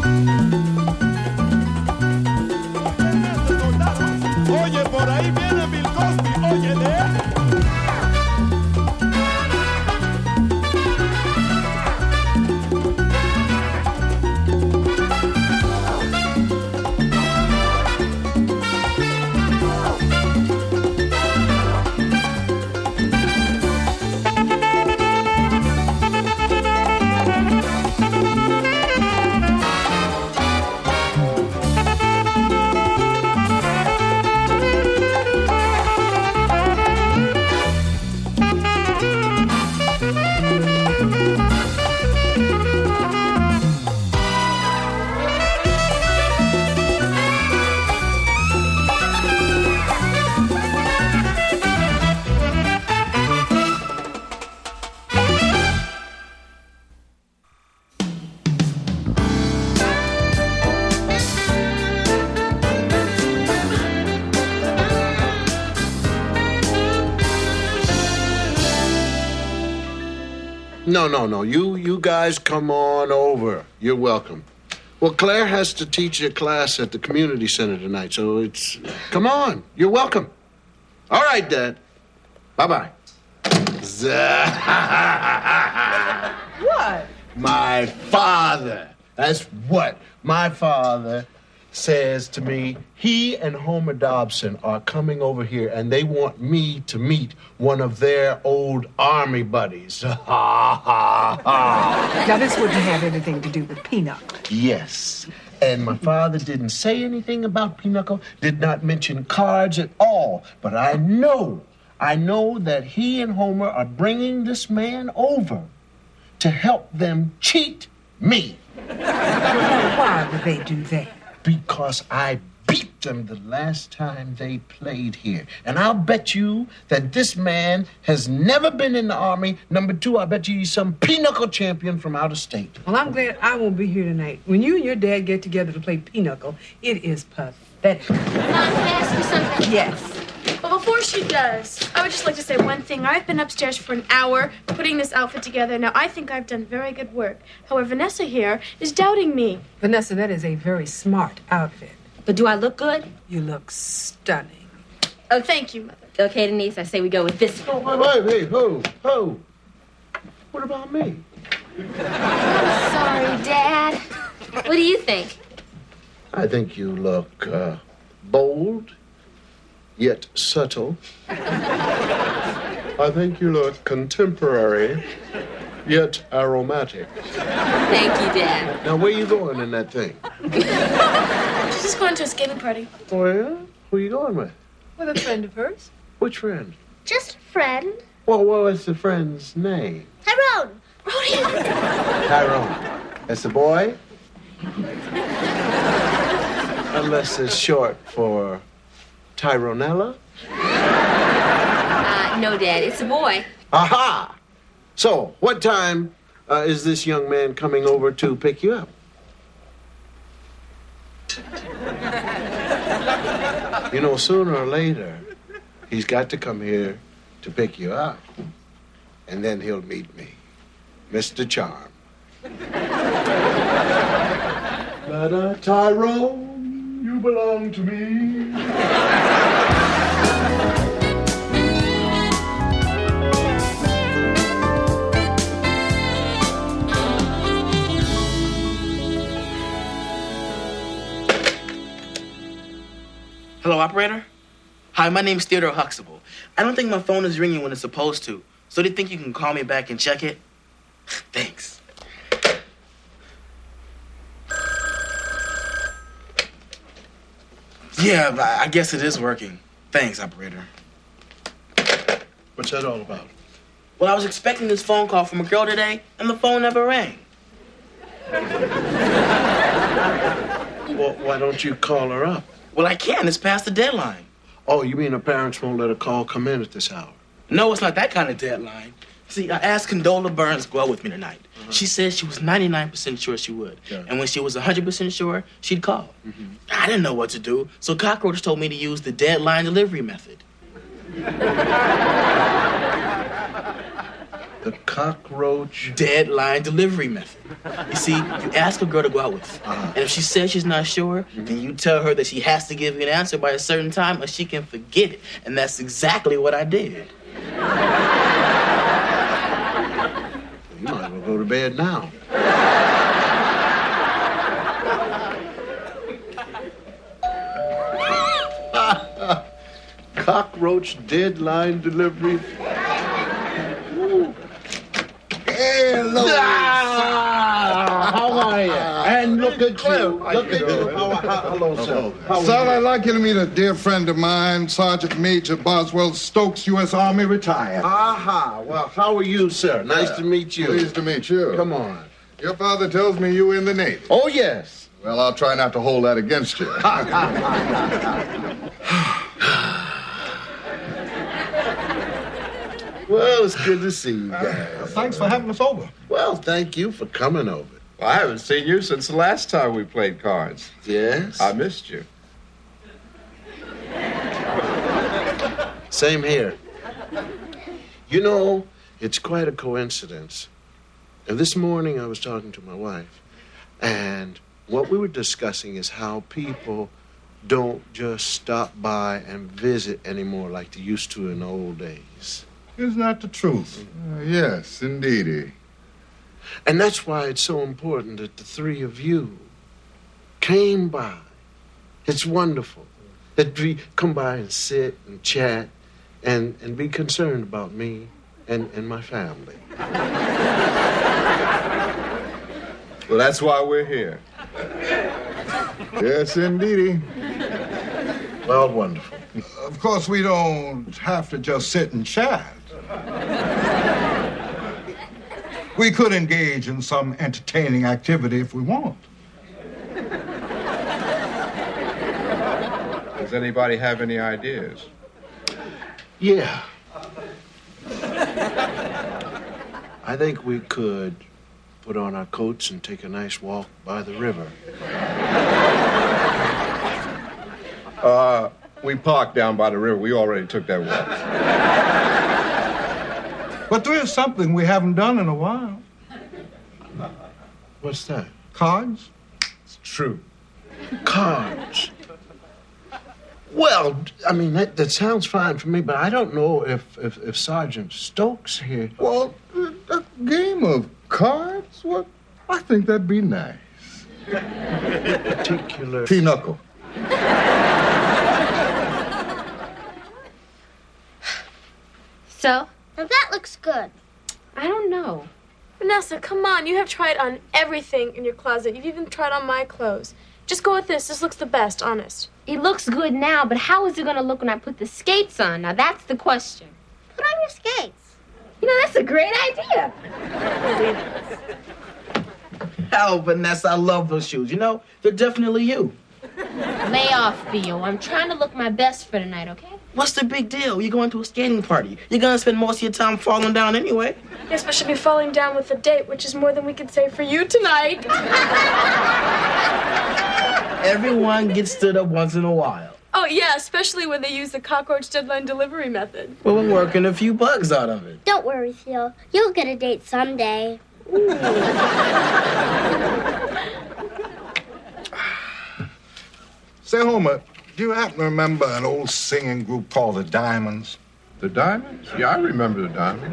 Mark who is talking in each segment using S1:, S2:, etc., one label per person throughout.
S1: Oye, por ahí viene Bill Cosby, óyele.
S2: No. You guys come on over. You're welcome. Well, Claire has to teach a class at the community center tonight, so it's... Come on. You're welcome. All right, Dad. Bye-bye.
S3: What?
S2: My father. That's what my father says to me. He and Homer Dobson are coming over here, and they want me to meet one of their old army buddies. Ha, ha, ha.
S3: Now, this wouldn't have anything to do with Pinochle.
S2: Yes. And my father didn't say anything about Pinochle, did not mention cards at all. But I know that he and Homer are bringing this man over to help them cheat me.
S3: Why would they do that?
S2: Because I beat them the last time they played here. And I'll bet you that this man has never been in the Army. Number two, I bet you he's some pinochle champion from out of state.
S3: Well, I'm glad I won't be here tonight. When you and your dad get together to play Pinochle, it is pathetic.
S4: Mom, can I ask you something?
S3: Yes.
S4: But before she does, I would just like to say one thing. I've been upstairs for an hour putting this outfit together. Now, I think I've done very good work. However, Vanessa here is doubting me.
S3: Vanessa, that is a very smart outfit.
S5: But do I look good?
S3: You look stunning.
S4: Oh, thank you, Mother.
S5: Okay, Denise, I say we go with this one.
S2: Oh, wait, ho. What about me?
S5: I'm sorry, Dad. What do you think?
S2: I think you look bold, yet subtle. I think you look contemporary, yet aromatic.
S5: Thank you, Dad.
S2: Now, where you going in that thing?
S4: She's just going to a skating party.
S2: Oh, yeah? Who you going with?
S3: With a friend of hers.
S2: Which friend?
S4: Just a friend.
S2: Well, what's the friend's name?
S4: Tyrone. Rhoda.
S2: Tyrone. That's the boy? Unless it's short for Tyronella?
S5: No, Dad, it's a boy.
S2: Aha! So, what time is this young man coming over to pick you up? You know, sooner or later, he's got to come here to pick you up. And then he'll meet me, Mr. Charm. Tyrone, you belong to me.
S6: Hello, operator? Hi, my name's Theodore Huxtable. I don't think my phone is ringing when it's supposed to, so do you think you can call me back and check it? Thanks. Yeah, I guess it is working. Thanks, operator.
S2: What's that all about?
S6: Well, I was expecting this phone call from a girl today, and the phone never rang.
S2: Well, why don't you call her up?
S6: Well, I can. It's past the deadline.
S2: Oh, you mean her parents won't let a call come in at this hour?
S6: No, it's not that kind of deadline. See, I asked Condola Burns to go out with me tonight. She said she was 99% sure she would. Yeah. And when she was 100% sure, she'd call. Mm-hmm. I didn't know what to do, so Cockroach told me to use the deadline delivery method.
S2: The cockroach
S6: deadline delivery method. You see, you ask a girl to go out with, and if she says she's not sure, then you tell her that she has to give you an answer by a certain time or she can forget it. And that's exactly what I did.
S2: You might as well go to bed now. Cockroach deadline delivery.
S7: Hello.
S2: How are you? And look at you. Look at you. Hello, sir.
S7: Sir, I'd like you to meet a dear friend of mine, Sergeant Major Boswell Stokes, U.S. Army retired.
S2: Aha. Well, how are you, sir? Nice to meet you.
S7: Pleased to meet you.
S2: Come on.
S7: Your father tells me you were in the Navy.
S2: Oh, yes.
S7: Well, I'll try not to hold that against you.
S2: Well, it's good to see you guys.
S7: Thanks for having us over.
S2: Well, thank you for coming over.
S8: Well, I haven't seen you since the last time we played cards.
S2: Yes?
S8: I missed you.
S2: Same here. You know, it's quite a coincidence. And this morning I was talking to my wife, and what we were discussing is how people don't just stop by and visit anymore like they used to in the old days.
S7: Isn't that the truth? Yes, indeedy.
S2: And that's why it's so important that the three of you came by. It's wonderful that we come by and sit and chat and be concerned about me and my family.
S8: Well, that's why we're here.
S7: Yes, indeedy.
S2: Well, wonderful.
S7: Of course, we don't have to just sit and chat. We could engage in some entertaining activity if we want.
S8: Does anybody have any ideas?
S2: Yeah. I think we could put on our coats and take a nice walk by the river.
S8: We parked down by the river. We already took that walk.
S7: But there is something we haven't done in a while.
S2: What's that?
S7: Cards?
S8: It's true.
S2: Cards. Well, I mean, that sounds fine for me, but I don't know if Sergeant Stokes here...
S7: Well, a game of cards? Well, I think that'd be nice.
S2: Particular...
S7: Pinochle.
S5: So?
S9: Now that looks good.
S5: I don't know.
S4: Vanessa, come on. You have tried on everything in your closet. You've even tried on my clothes. Just go with this. This looks the best, honest.
S5: It looks good now, but how is it going to look when I put the skates on? Now, that's the question.
S9: Put on your skates.
S5: You know, that's a great idea.
S6: Oh, Vanessa, I love those shoes. You know, they're definitely you.
S5: Lay off, Theo. I'm trying to look my best for tonight, okay?
S6: What's the big deal? You're going to a skating party. You're going to spend most of your time falling down anyway.
S4: Yes, but she'll be falling down with a date, which is more than we could say for you tonight.
S6: Everyone gets stood up once in a while.
S4: Oh, yeah, especially when they use the cockroach deadline delivery method.
S6: Well, we're working a few bugs out of it.
S9: Don't worry, Theo. You'll get a date someday.
S7: Say, Homer, do you happen to remember an old singing group called the Diamonds?
S8: The Diamonds? Yeah, I remember the Diamonds.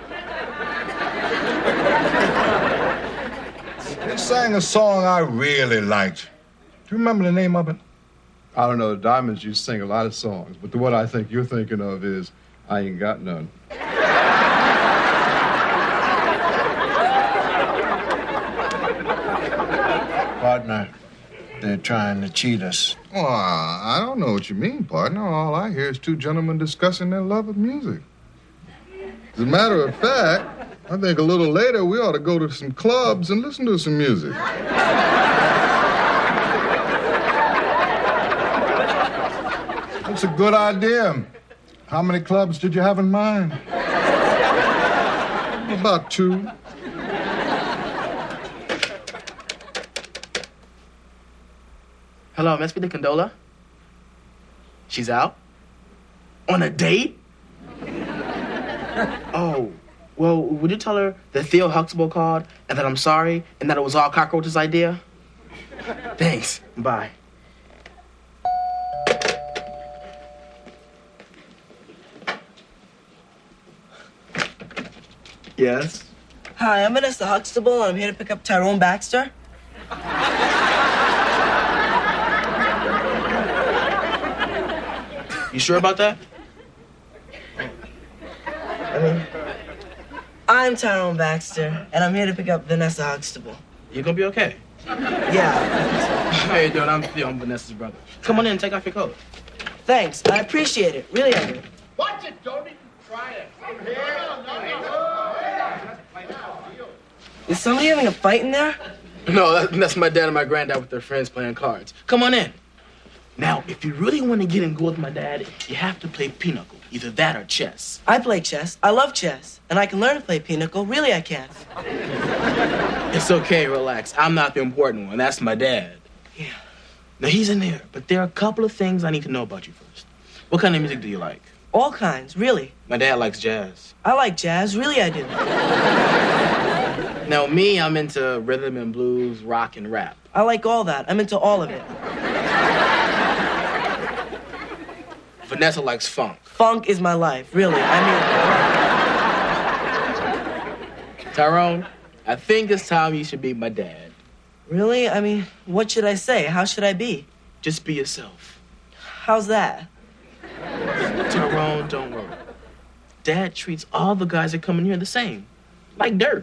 S7: They sang a song I really liked. Do you remember the name of it?
S8: I don't know. The Diamonds used to sing a lot of songs, but the one I think you're thinking of is I Ain't Got None.
S2: Partner, they're trying to cheat us.
S7: Well, I don't know what you mean, partner. All I hear is two gentlemen discussing their love of music. As a matter of fact, I think a little later we ought to go to some clubs and listen to some music. That's a good idea. How many clubs did you have in mind? About 2.
S6: Hello, may I speak to Condola? She's out? On a date? Oh, Well, would you tell her that Theo Huxtable called and that I'm sorry and that it was all Cockroach's idea? Thanks. Bye. Yes?
S10: Hi, I'm Vanessa Huxtable, and I'm here to pick up Tyrone Baxter.
S6: You sure about that?
S10: I'm Tyrone Baxter, and I'm here to pick up Vanessa Huxtable.
S6: You gonna be okay?
S10: Yeah.
S6: How you doing? I'm Theo. I'm Vanessa's brother. Come on in, take off your coat.
S10: Thanks. I appreciate it. Really, I do.
S2: Watch it, don't even try it.
S10: Is somebody having a fight in there?
S6: No, that's my dad and my granddad with their friends playing cards. Come on in. Now, if you really want to get in good with my dad, you have to play pinochle. Either that or chess.
S10: I play chess. I love chess. And I can learn to play pinochle. Really, I can.
S6: It's okay, relax. I'm not the important one. That's my dad.
S10: Yeah.
S6: Now, he's in there, but there are a couple of things I need to know about you first. What kind of music do you like?
S10: All kinds, really.
S6: My dad likes jazz.
S10: I like jazz. Really, I do.
S6: Now, me, I'm into rhythm and blues, rock and rap.
S10: I like all that. I'm into all of it.
S6: Vanessa likes funk.
S10: Funk is my life. Really,
S6: Tyrone, I think it's time you should be my dad.
S10: Really? What should I say? How should I be?
S6: Just be yourself.
S10: How's that?
S6: Tyrone, don't worry. Dad treats all the guys that come in here the same. Like dirt.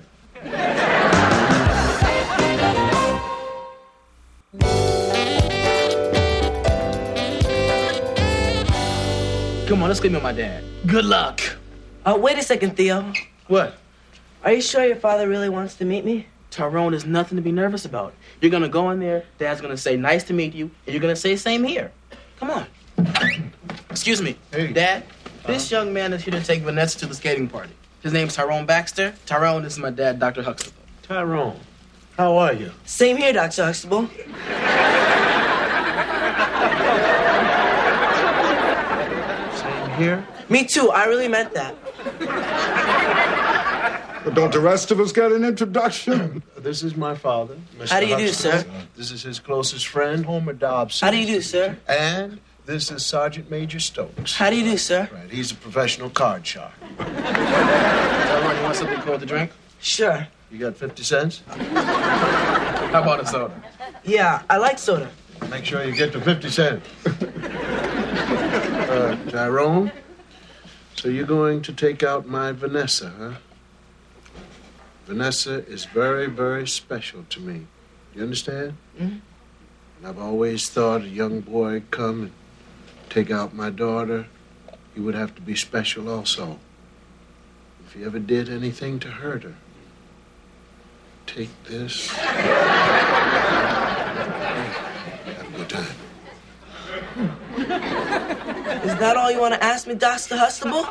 S6: Come on, let's go meet my dad. Good luck.
S10: Wait a second, Theo.
S6: What?
S10: Are you sure your father really wants to meet me?
S6: Tyrone, there's nothing to be nervous about. You're gonna go in there, Dad's gonna say, nice to meet you, and you're gonna say, same here. Come on. Excuse me.
S2: Hey.
S6: Dad, this young man is here to take Vanessa to the skating party. His name's Tyrone Baxter. Tyrone, this is my dad, Dr. Huxtable.
S2: Tyrone, how are you?
S10: Same here, Dr. Huxtable.
S2: Same here?
S10: Me too. I really meant that.
S7: But don't the rest of us get an introduction?
S2: This is my father, Mr.
S10: How do you do,
S2: Huxtable.
S10: sir?
S2: This is his closest friend, Homer Dobson.
S10: How do you do, sir?
S2: And this is Sergeant Major Stokes.
S10: How do you do, sir?
S2: Right, he's a professional card shark.
S6: Tyrone, you want something cold to drink?
S10: Sure.
S2: You got 50 cents?
S6: How about a soda?
S10: Yeah, I like soda.
S2: Make sure you get the 50 cents. Tyrone, so you're going to take out my Vanessa, huh? Vanessa is very, very special to me. You understand?
S10: Mm-hmm.
S2: And I've always thought a young boy come and take out my daughter, he would have to be special also. If he ever did anything to hurt her, take this. Have a good time.
S10: Is that all you want to ask me, Dr. Huxtable?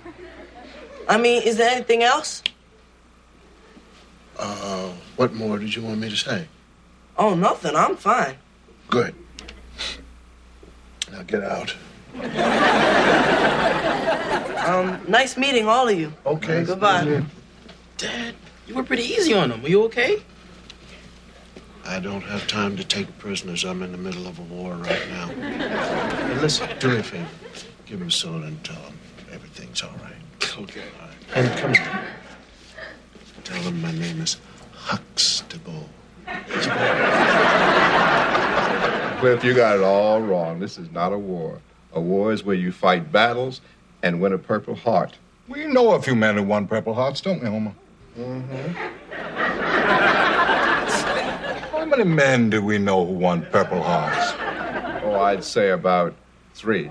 S10: Is there anything else?
S2: What more did you want me to say?
S10: Oh, nothing. I'm fine.
S2: Good. Now get out.
S10: Nice meeting all of you.
S2: Okay.
S10: Goodbye.
S6: Dad, you were pretty easy on him. Are you okay?
S2: I don't have time to take prisoners. I'm in the middle of a war right now. Hey, listen, do me a favor. Give him a soda and tell him everything's all right.
S6: Okay.
S2: All right. And come on. Tell him my name is Huxtable.
S7: Cliff, you got it all wrong. This is not a war. A war is where you fight battles and win a Purple Heart.
S11: We know a few men who won Purple Hearts, don't we, Homer?
S7: Mm-hmm.
S11: How many men do we know who won Purple Hearts?
S7: Oh, I'd say about 3.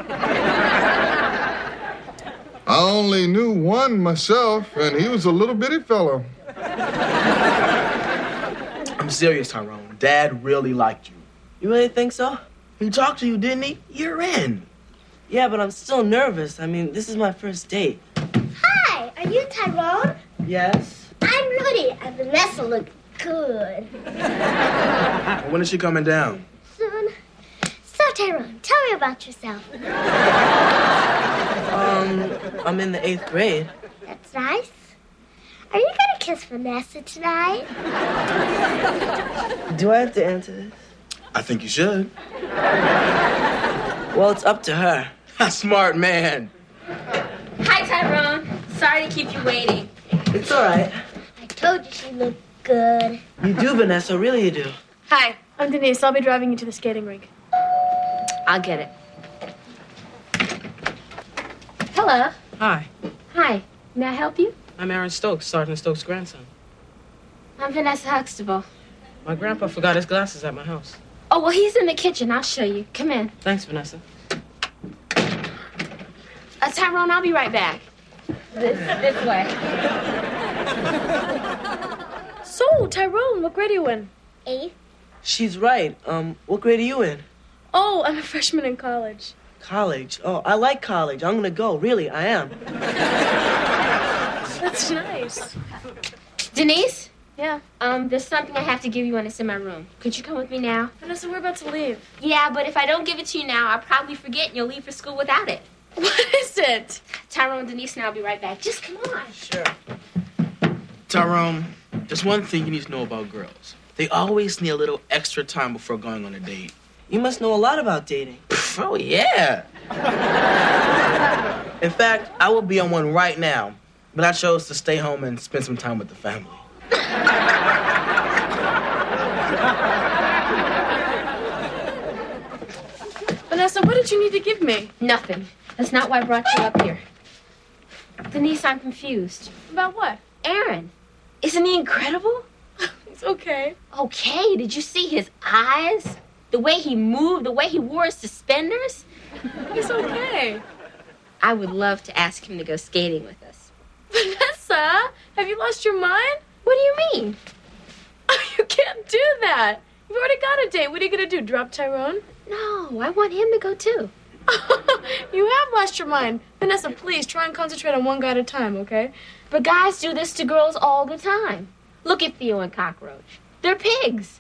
S7: I only knew one myself, and he was a little bitty fellow.
S6: I'm serious, Tyrone. Dad really liked you.
S10: You really think so?
S6: He talked to you, didn't he? You're in.
S10: Yeah, but I'm still nervous. This is my first date.
S9: Hi, are you Tyrone?
S10: Yes?
S9: I'm Rudy, and Vanessa look good.
S6: When is she coming down?
S9: Soon. So, Tyrone, tell me about yourself.
S10: I'm in the 8th grade.
S9: That's nice. kiss Vanessa tonight?
S10: Do I have to answer this?
S6: I think you should.
S10: Well, it's up to her.
S6: Smart man.
S5: Hi, Tyrone. Sorry to keep you waiting.
S10: It's all right.
S9: I told you she looked good.
S10: You do, Vanessa. Really, you do.
S4: Hi, I'm Denise. I'll be driving you to the skating rink.
S5: I'll get it. Hello.
S10: Hi.
S5: Hi. May I help you?
S10: I'm Aaron Stokes, Sergeant Stokes' grandson.
S5: I'm Vanessa Huxtable.
S10: My grandpa forgot his glasses at my house.
S5: Oh, well, he's in the kitchen. I'll show you. Come in.
S10: Thanks, Vanessa.
S5: Tyrone, I'll be right back. This way.
S4: So, Tyrone, what grade are you in?
S9: 8th.
S10: She's right. What grade are you in?
S4: Oh, I'm a freshman in college.
S10: College. Oh, I like college. I'm gonna go. Really, I am.
S4: That's nice.
S5: Denise?
S4: Yeah.
S5: There's something I have to give you when it's in my room. Could you come with me now?
S4: Vanessa, we're about to leave.
S5: Yeah, but if I don't give it to you now, I'll probably forget and you'll leave for school without it.
S4: What is it?
S5: Tyrone, Denise, and I'll be right back. Just come on.
S10: Sure.
S6: Tyrone, there's one thing you need to know about girls. They always need a little extra time before going on a date.
S10: You must know a lot about dating.
S6: Oh, yeah. In fact, I will be on one right now, but I chose to stay home and spend some time with the family.
S4: Vanessa, what did you need to give me?
S5: Nothing. That's not why I brought you up here. Denise, I'm confused.
S4: About what?
S5: Aaron. Isn't he incredible?
S4: It's okay.
S5: Okay, did you see his eyes? The way he moved, the way he wore his suspenders?
S4: It's okay.
S5: I would love to ask him to go skating with us.
S4: Vanessa, have you lost your mind?
S5: What do you mean?
S4: You can't do that. You've already got a date. What are you going to do, drop Tyrone?
S5: No, I want him to go too.
S4: You have lost your mind. Vanessa, please try and concentrate on one guy at a time, okay?
S5: But guys do this to girls all the time. Look at Theo and Cockroach. They're pigs.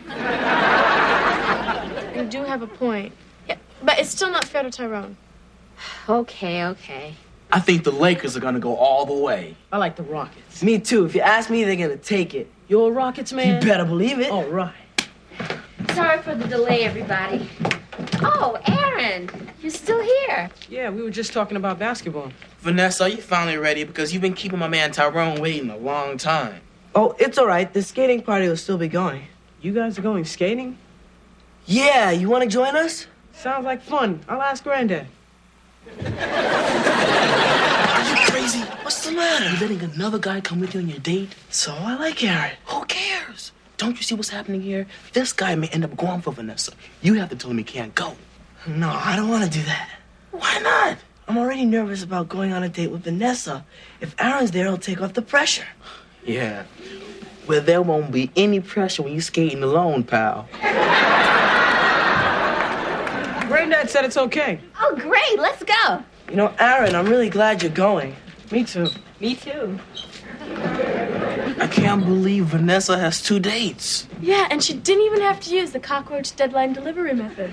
S4: You do have a point. Yeah, but it's still not fair to Tyrone.
S5: Okay.
S6: I think the Lakers are going to go all the way.
S10: I like the Rockets. Me too. If you ask me, they're gonna take it. You're a Rockets man? You better believe it. All right.
S5: Sorry for the delay, everybody. Oh, Aaron, you're still here.
S10: Yeah, we were just talking about basketball.
S6: Vanessa, are you finally ready? Because you've been keeping my man Tyrone waiting a long time.
S10: Oh, it's all right. The skating party will still be going. You guys are going skating? Yeah, you want to join us? Sounds like fun. I'll ask Granddad.
S6: Are you crazy? What's the matter? You letting another guy come with you on your date?
S10: So I like Aaron.
S6: Who cares? Don't you see what's happening here? This guy may end up going for Vanessa. You have to tell him he can't go.
S10: No, I don't want to do that.
S6: Why not?
S10: I'm already nervous about going on a date with Vanessa. If Aaron's there, he'll take off the pressure.
S6: Yeah. Well, there won't be any pressure when you're skating alone, pal.
S10: Granddad said it's okay.
S5: Oh, great. Let's go.
S10: You know, Aaron, I'm really glad you're going. Me too.
S5: Me too.
S6: I can't believe Vanessa has 2 dates.
S4: Yeah, and she didn't even have to use the cockroach deadline delivery method.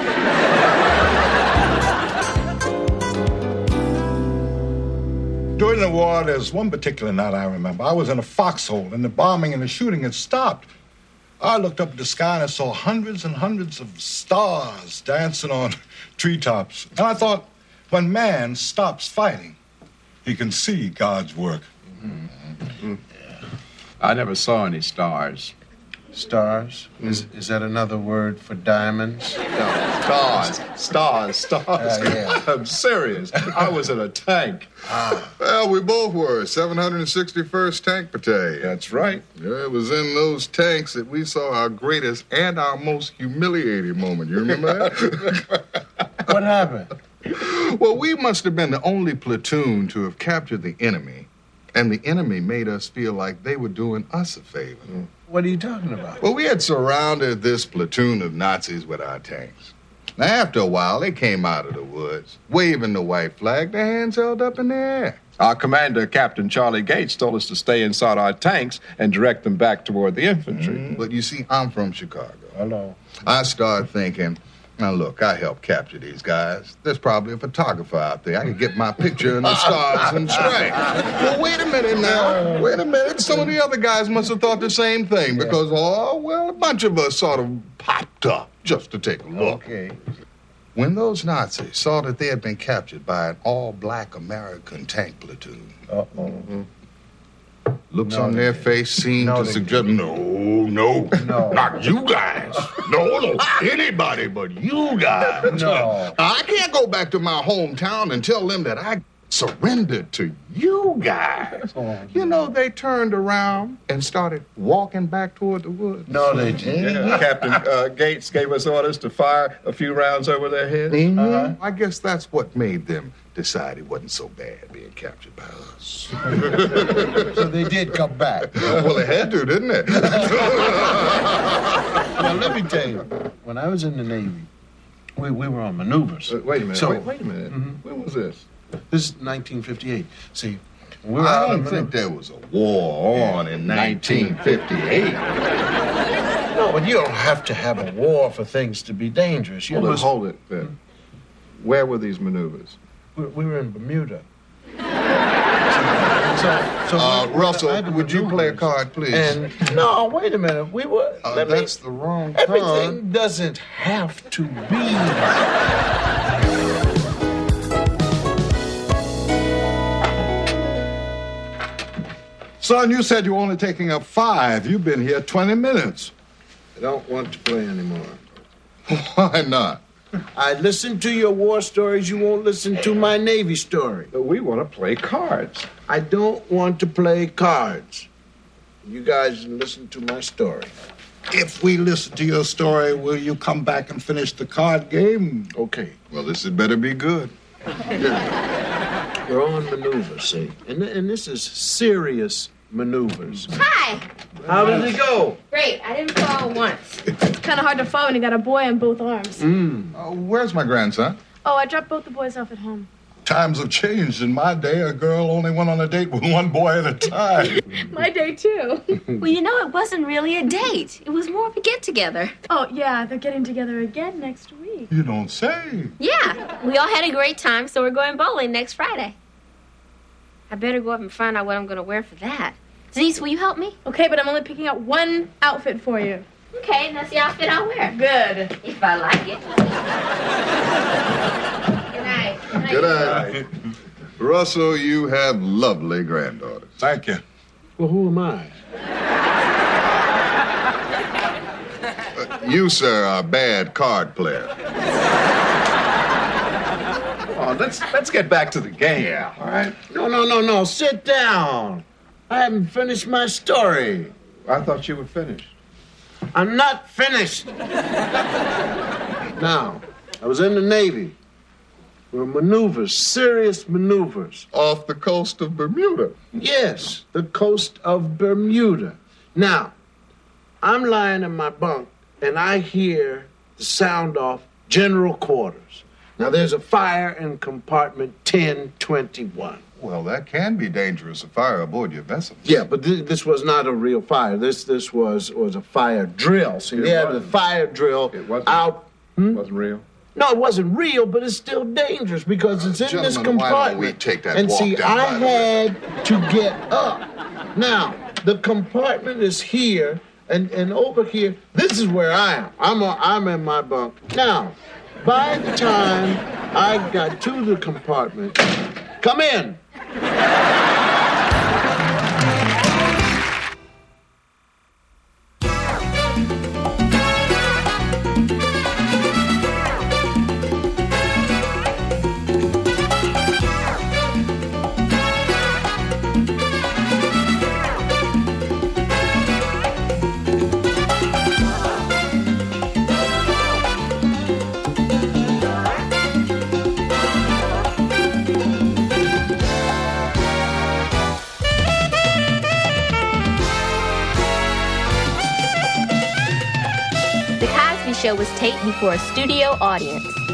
S11: During the war, there's one particular night I remember. I was in a foxhole, and the bombing and the shooting had stopped. I looked up at the sky and I saw hundreds and hundreds of stars dancing on treetops. And I thought, when man stops fighting, he can see God's work.
S8: Mm-hmm. I never saw any stars.
S2: Stars? Is that another word for diamonds?
S8: No, stars.
S2: Yeah.
S8: I'm serious. I was in a tank.
S7: Well, we both were. 761st Tank Battalion.
S8: That's right.
S7: Yeah, it was in those tanks that we saw our greatest and our most humiliating moment. You remember that?
S2: What happened?
S7: Well, we must have been the only platoon to have captured the enemy, and the enemy made us feel like they were doing us a favor.
S2: What are you talking about?
S7: Well, we had surrounded this platoon of Nazis with our tanks. Now, after a while, they came out of the woods, waving the white flag, their hands held up in the air.
S8: Our commander, Captain Charlie Gates, told us to stay inside our tanks and direct them back toward the infantry.
S7: But you see, I'm from Chicago.
S2: Hello.
S7: I started thinking, Now, look, I helped capture these guys. There's probably a photographer out there. I can get my picture in the stars and stripes. Well, wait a minute now. Wait a minute. Some of the other guys must have thought the same thing because, a bunch of us sort of popped up just to take a look.
S2: Okay.
S7: When those Nazis saw that they had been captured by an all-black American tank platoon, looks on their face seemed to suggest, no, not you guys. No, anybody but you guys.
S2: No.
S7: I can't go back to my hometown and tell them that I surrendered to you guys. You know, they turned around and started walking back toward the woods.
S2: No, they didn't.
S8: Yeah, Captain Gates gave us orders to fire a few rounds over their heads.
S7: I guess that's what made them decide it wasn't so bad being captured by us.
S2: So they did come back.
S7: Well, it had to, didn't it?
S2: Now, let me tell you, when I was in the Navy, we were on maneuvers.
S8: Wait a minute.
S2: So,
S8: wait a minute. When was this?
S2: This is 1958. See, we were
S7: I
S2: out
S7: don't
S2: on
S7: think
S2: maneuvers.
S7: there was a war on in 1958.
S2: No, but you don't have to have a war for things to be dangerous. You must...
S8: Hold it then. Where were these maneuvers?
S2: We were in Bermuda.
S7: Russell, would you play a card, please?
S2: And no, wait a minute. We were.
S7: That's the wrong card.
S2: Everything doesn't have to be.
S11: Son, you said you were only taking up 5. You've been here 20 minutes.
S2: I don't want to play anymore.
S7: Why not?
S2: I listen to your war stories. You won't listen to my Navy story.
S8: But we want to play cards.
S2: I don't want to play cards. You guys listen to my story.
S11: If we listen to your story, will you come back and finish the card game?
S2: Okay.
S7: Well, this had better be good.
S2: Now, we're on maneuvers, see? And this is serious maneuvers.
S5: Hi.
S2: How did it go?
S5: Great. I didn't fall once.
S4: It's kind of hard to follow when you got a boy on both arms.
S7: Where's my grandson?
S4: Oh, I dropped both the boys off at home.
S11: Times have changed. In my day, a girl only went on a date with one boy at a time.
S4: My day, too.
S5: Well, you know, it wasn't really a date. It was more of a get-together.
S4: Oh, yeah, they're getting together again next week.
S11: You don't say.
S5: Yeah. We all had a great time, so we're going bowling next Friday. I better go up and find out what I'm going to wear for that. Denise, will you help me?
S4: Okay, but I'm only picking out one outfit for you.
S5: Okay, that's the outfit I'll wear.
S4: Good.
S5: If I like it. Good night.
S7: Good night. Russell, you have lovely granddaughters.
S11: Thank you.
S2: Well, who am I?
S7: You, sir, are a bad card player.
S8: Oh, let's get back to the game. Yeah. All right.
S2: No. Sit down. I haven't finished my story.
S8: I thought you were finished.
S2: I'm not finished. Now, I was in the Navy. Were maneuvers, serious maneuvers.
S7: Off the coast of Bermuda.
S2: Yes, the coast of Bermuda. Now, I'm lying in my bunk, and I hear the sound off general quarters. Now, there's a fire in compartment 1021.
S7: Well, that can be dangerous, a fire aboard your vessel.
S2: Yeah, but this was not a real fire. This was a fire drill. See, they had the fire drill out.
S8: It wasn't real?
S2: No, it wasn't real, but it's still dangerous because it's in this
S7: Gentlemen, why
S2: compartment.
S7: don't we take that
S2: and
S7: walk
S2: see,
S7: down
S2: I
S7: by the
S2: had to get up. Now, the compartment is here, and over here, this is where I am. I'm in my bunk. Now, by the time I got to the compartment, come in.
S5: The Cosby Show was taped before a studio audience.